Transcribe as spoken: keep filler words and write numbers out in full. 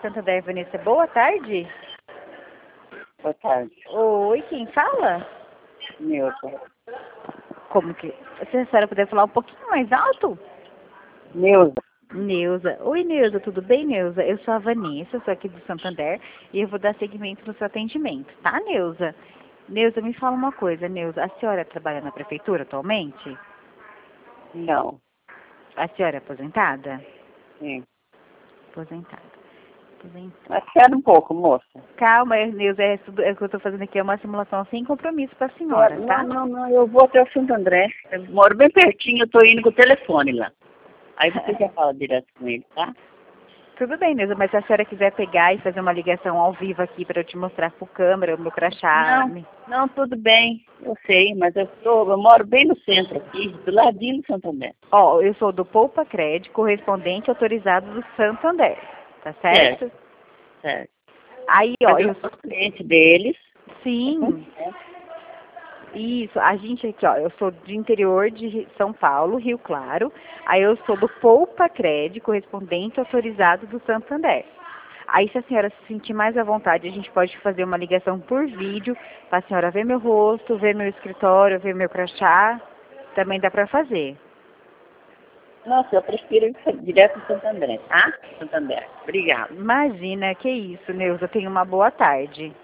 Santander, Vanessa. Boa tarde. Boa tarde. Oi, quem fala? Neuza. Como que... Se a senhora puder falar um pouquinho mais alto? Neuza. Neuza. Oi, Neuza, tudo bem, Neuza? Eu sou a Vanessa, eu sou aqui do Santander e eu vou dar seguimento no seu atendimento, tá, Neuza? Neuza, me fala uma coisa, Neuza. A senhora trabalha na prefeitura atualmente? Não. A senhora é aposentada? Sim. Aposentada. Aposentada. Mas espera um pouco, moça. Calma, Neuza, é, tudo, é o que eu estou fazendo aqui, é uma simulação sem compromisso para a senhora, não, tá? não, não, eu vou até o Santo André. Eu moro bem pertinho, eu tô indo com o telefone lá. Aí você já fala direto com ele, tá? Tudo bem, Neuza, mas se a senhora quiser pegar e fazer uma ligação ao vivo aqui para eu te mostrar por câmera, o meu crachá... Não, me- não, tudo bem. Eu sei, mas eu, tô, eu moro bem no centro aqui, do ladinho do Santo André. Ó, eu sou do Poupa Crédito, correspondente autorizado do Santander, tá certo? Certo, certo. Aí, ó, Mas eu eu... sou cliente deles. Sim, isso, a gente aqui, ó, eu sou de interior de Ri- São Paulo, Rio Claro, aí eu sou do Poupa Crédito, correspondente autorizado do Santander. Aí, se a senhora se sentir mais à vontade, a gente pode fazer uma ligação por vídeo, para a senhora ver meu rosto, ver meu escritório, ver meu crachá, também dá para fazer. Nossa, eu prefiro ir direto do Santo André, tá? Santo André. Obrigada. Imagina, que isso, Neuza, tenha uma boa tarde.